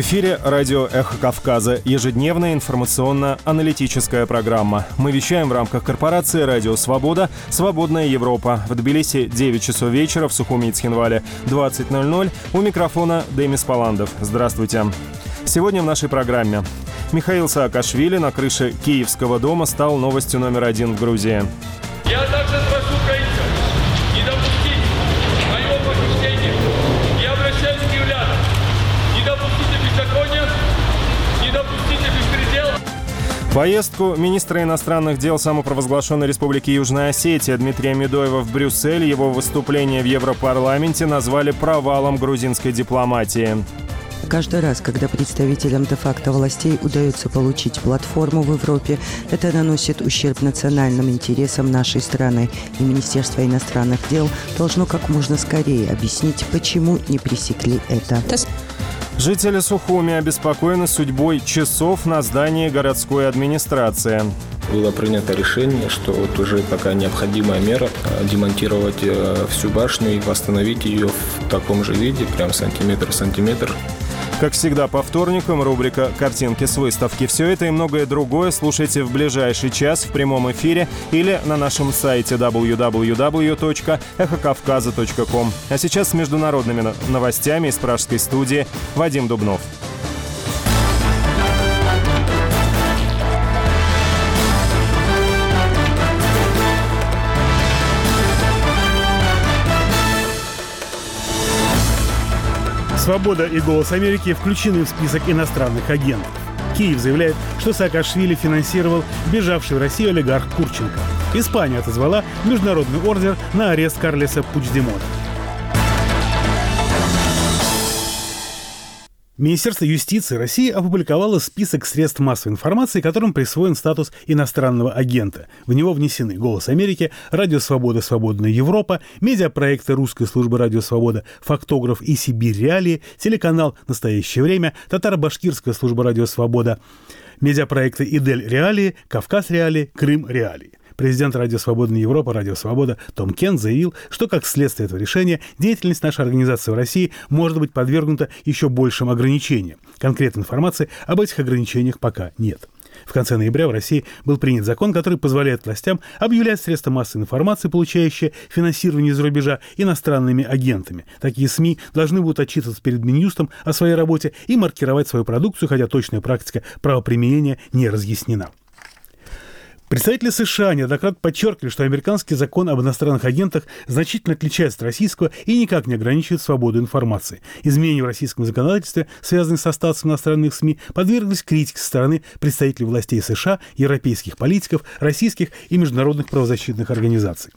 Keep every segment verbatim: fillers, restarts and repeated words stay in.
В эфире радио «Эхо Кавказа», ежедневная информационно-аналитическая программа. Мы вещаем в рамках корпорации «Радио Свобода», «Свободная Европа». В Тбилиси девять часов вечера, в Сухуми и Цхинвале двадцать ноль ноль. У микрофона Демис Паландов. Здравствуйте. Сегодня в нашей программе. Михаил Саакашвили на крыше Киевского дома стал новостью номер один в Грузии. Я также прошу украинцев не допустить моего похищения. Я обращаюсь к киевлянам. Не допустите беззакония, не допустите беспредел. Поездку министра иностранных дел самопровозглашенной Республики Южная Осетия Дмитрия Медоева в Брюссель, его выступление в Европарламенте назвали провалом грузинской дипломатии. Каждый раз, когда представителям де-факто властей удается получить платформу в Европе, это наносит ущерб национальным интересам нашей страны. И Министерство иностранных дел должно как можно скорее объяснить, почему не пресекли это. Жители Сухуми обеспокоены судьбой часов на здании городской администрации. Было принято решение, что вот уже пока необходимая мера демонтировать всю башню и восстановить ее в таком же виде, прям сантиметр в сантиметр. Как всегда, по вторникам рубрика «Картинки с выставки». Все это и многое другое слушайте в ближайший час в прямом эфире или на нашем сайте дабл ю дабл ю дабл ю точка эхо кавказа точка ком. А сейчас с международными новостями из пражской студии Вадим Дубнов. «Свобода» и «Голос Америки» включены в список иностранных агентов. Киев заявляет, что Саакашвили финансировал бежавший в Россию олигарх Курченко. Испания отозвала международный ордер на арест Карлеса Пучдемона. Министерство юстиции России опубликовало список средств массовой информации, которым присвоен статус иностранного агента. В него внесены «Голос Америки», «Радио Свобода», «Свободная Европа», медиапроекты Русской службы «Радио Свобода», «Фактограф» и «Сибирь Реалии», телеканал «Настоящее время», Татаро-Башкирская служба «Радио Свобода», медиапроекты «Идель Реалии», «Кавказ Реалии», «Крым Реалии». Президент Радио Свободная Европа, Радио Свобода Том Кент заявил, что как следствие этого решения деятельность нашей организации в России может быть подвергнута еще большим ограничениям. Конкретной информации об этих ограничениях пока нет. В конце ноября в России был принят закон, который позволяет властям объявлять средства массовой информации, получающие финансирование из-за рубежа, иностранными агентами. Такие СМИ должны будут отчитываться перед Минюстом о своей работе и маркировать свою продукцию, хотя точная практика правоприменения не разъяснена. Представители США неоднократно подчеркивали, что американский закон об иностранных агентах значительно отличается от российского и никак не ограничивает свободу информации. Изменения в российском законодательстве, связанные со статусом иностранных СМИ, подверглись критике со стороны представителей властей США, европейских политиков, российских и международных правозащитных организаций.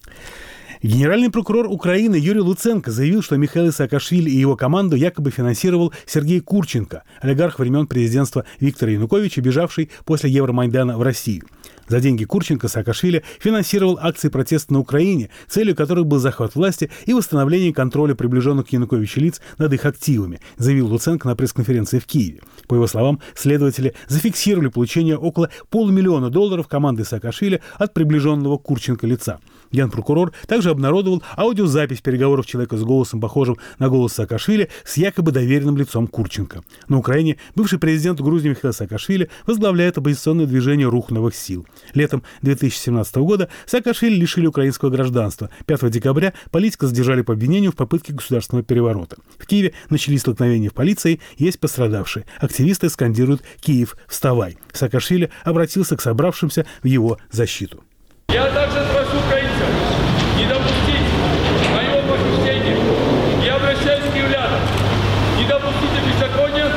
Генеральный прокурор Украины Юрий Луценко заявил, что Михаил Саакашвили и его команду якобы финансировал Сергей Курченко, олигарх времен президентства Виктора Януковича, бежавший после Евромайдана в Россию. За деньги Курченко Саакашвили финансировал акции протеста на Украине, целью которых был захват власти и восстановление контроля приближенных к Януковичу лиц над их активами, заявил Луценко на пресс-конференции в Киеве. По его словам, следователи зафиксировали получение около полумиллиона долларов команды Саакашвили от приближенного к Курченко лица. Генпрокурор также обнародовал аудиозапись переговоров человека с голосом, похожим на голос Саакашвили, с якобы доверенным лицом Курченко. На Украине бывший президент Грузии Михаил Саакашвили возглавляет оппозиционное движение «Рух новых сил». Летом две тысячи семнадцатого года Саакашвили лишили украинского гражданства. пятого декабря политика задержали по обвинению в попытке государственного переворота. В Киеве начались столкновения в полиции, есть пострадавшие. Активисты скандируют «Киев, вставай!». Саакашвили обратился к собравшимся в его защиту. Я также прошу украинцев не допустить моего похищения. Я обращаюсь к киевлянам. Не допустите беззакония,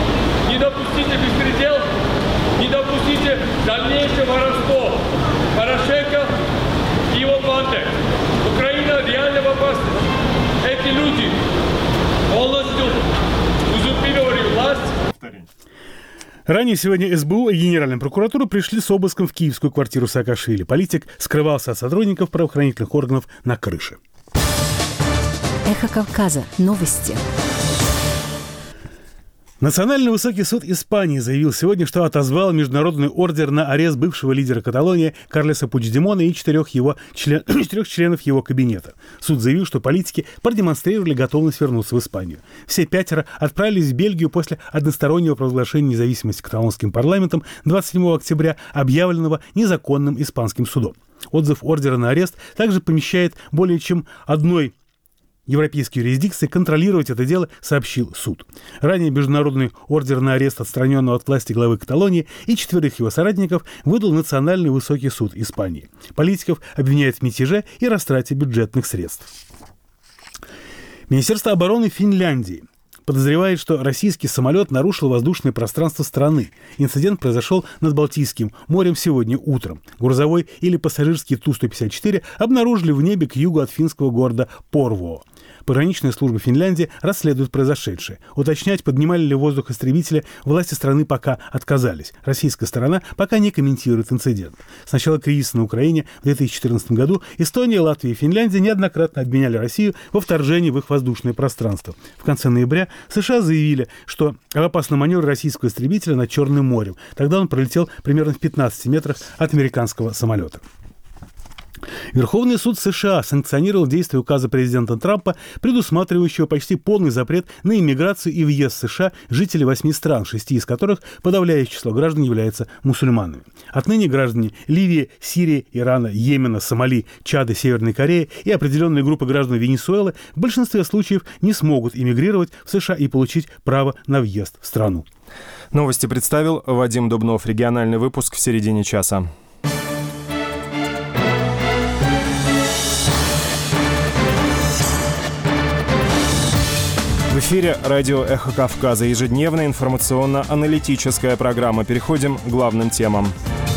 не допустите беспредел, не допустите дальнейшего воровства Порошенко и его банды. Украина реально в опасности. Эти люди полностью узурпировали власть. Ранее сегодня эс бэ у и Генеральная прокуратура пришли с обыском в киевскую квартиру Саакашвили. Политик скрывался от сотрудников правоохранительных органов на крыше. Эхо Кавказа. Новости. Национальный высокий суд Испании заявил сегодня, что отозвал международный ордер на арест бывшего лидера Каталонии Карлеса Пучдемона и четырех, его член... четырех членов его кабинета. Суд заявил, что политики продемонстрировали готовность вернуться в Испанию. Все пятеро отправились в Бельгию после одностороннего провозглашения независимости каталонским парламентом двадцать седьмого октября, объявленного незаконным испанским судом. Отзыв ордера на арест также помещает более чем одной европейской юрисдикции контролировать это дело, сообщил суд. Ранее международный ордер на арест отстраненного от власти главы Каталонии и четверых его соратников выдал Национальный высокий суд Испании. Политиков обвиняют в мятеже и растрате бюджетных средств. Министерство обороны Финляндии подозревает, что российский самолет нарушил воздушное пространство страны. Инцидент произошел над Балтийским морем сегодня утром. Грузовой или пассажирский Ту сто пятьдесят четыре обнаружили в небе к югу от финского города Порвоо. Пограничная служба Финляндии расследует произошедшее. Уточнять, поднимали ли воздух истребителя, власти страны пока отказались. Российская сторона пока не комментирует инцидент. С начала кризиса на Украине в две тысячи четырнадцатом году Эстония, Латвия и Финляндия неоднократно обвиняли Россию во вторжении в их воздушное пространство. В конце ноября США заявили, что об опасном маневре российского истребителя над Черным морем. Тогда он пролетел примерно в пятнадцати метрах от американского самолета. Верховный суд США санкционировал действие указа президента Трампа, предусматривающего почти полный запрет на иммиграцию и въезд в США жителей восьми стран, шести из которых подавляющее число граждан являются мусульманами. Отныне граждане Ливии, Сирии, Ирана, Йемена, Сомали, Чада, Северной Кореи и определенные группы граждан Венесуэлы в большинстве случаев не смогут иммигрировать в США и получить право на въезд в страну. Новости представил Вадим Дубнов. Региональный выпуск в середине часа. В эфире радио «Эхо Кавказа». Ежедневная информационно-аналитическая программа. Переходим к главным темам.